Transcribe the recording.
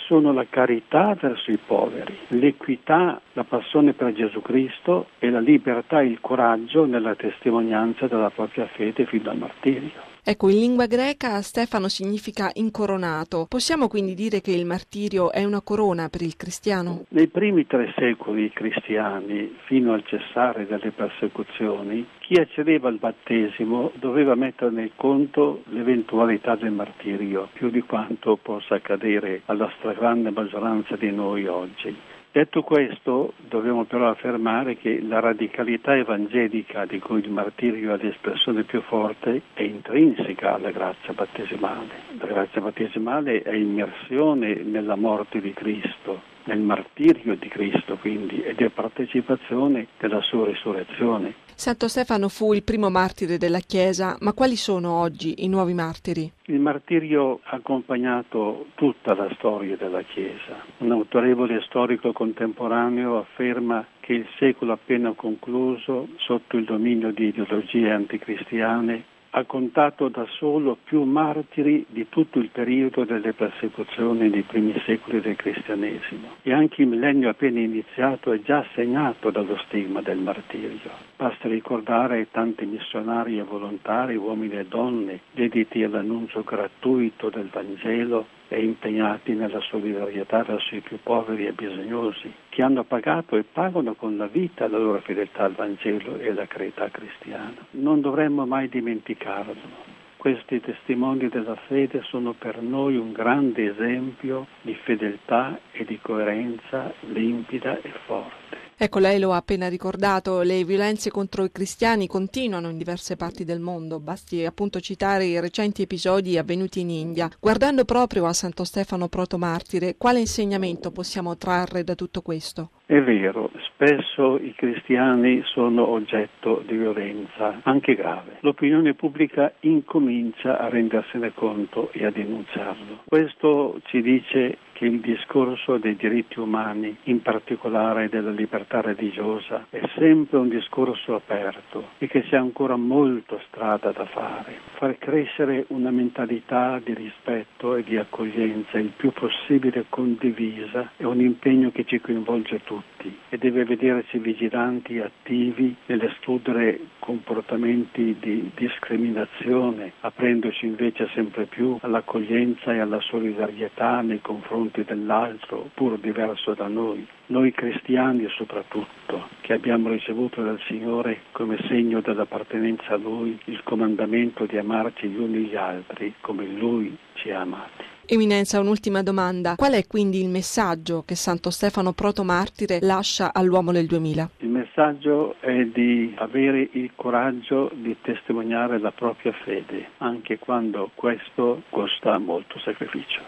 sono la carità verso i poveri, l'equità, la passione per Gesù Cristo e la libertà e il coraggio nella testimonianza della propria fede fino al martirio. Ecco, in lingua greca Stefano significa incoronato. Possiamo quindi dire che il martirio è una corona per il cristiano? Nei primi 3 secoli cristiani, fino al cessare delle persecuzioni, chi accedeva al battesimo doveva mettere nel conto l'eventualità del martirio, più di quanto possa accadere alla stragrande maggioranza di noi oggi. Detto questo, dobbiamo però affermare che la radicalità evangelica di cui il martirio è l'espressione più forte è intrinseca alla grazia battesimale. La grazia battesimale è immersione nella morte di Cristo, nel martirio di Cristo quindi, ed è partecipazione della sua risurrezione. Santo Stefano fu il primo martire della Chiesa, ma quali sono oggi i nuovi martiri? Il martirio ha accompagnato tutta la storia della Chiesa. Un autorevole storico contemporaneo afferma che il secolo appena concluso, sotto il dominio di ideologie anticristiane, ha contato da solo più martiri di tutto il periodo delle persecuzioni dei primi secoli del cristianesimo. E anche il millennio appena iniziato è già segnato dallo stigma del martirio. Basta ricordare tanti missionari e volontari, uomini e donne, dediti all'annuncio gratuito del Vangelo e impegnati nella solidarietà verso i più poveri e bisognosi, che hanno pagato e pagano con la vita la loro fedeltà al Vangelo e alla carità cristiana. Non dovremmo mai dimenticarlo. Questi testimoni della fede sono per noi un grande esempio di fedeltà e di coerenza limpida e forte. Ecco, lei lo ha appena ricordato, le violenze contro i cristiani continuano in diverse parti del mondo, basti appunto citare i recenti episodi avvenuti in India. Guardando proprio a Santo Stefano protomartire, quale insegnamento possiamo trarre da tutto questo? È vero, spesso i cristiani sono oggetto di violenza, anche grave. L'opinione pubblica incomincia a rendersene conto e a denunciarlo. Questo ci dice che il discorso dei diritti umani, in particolare della libertà religiosa, è sempre un discorso aperto e che c'è ancora molta strada da fare. Far crescere una mentalità di rispetto e di accoglienza il più possibile condivisa è un impegno che ci coinvolge tutti e deve vederci vigilanti e attivi nell'escludere comportamenti di discriminazione, aprendoci invece sempre più all'accoglienza e alla solidarietà nei confronti dell'altro, pur diverso da noi. Noi cristiani soprattutto, che abbiamo ricevuto dal Signore come segno dell'appartenenza a Lui il comandamento di amarci gli uni gli altri come Lui ci ha amati. Eminenza, un'ultima domanda. Qual è quindi il messaggio che Santo Stefano protomartire lascia all'uomo del 2000? Il messaggio è di avere il coraggio di testimoniare la propria fede, anche quando questo costa molto sacrificio.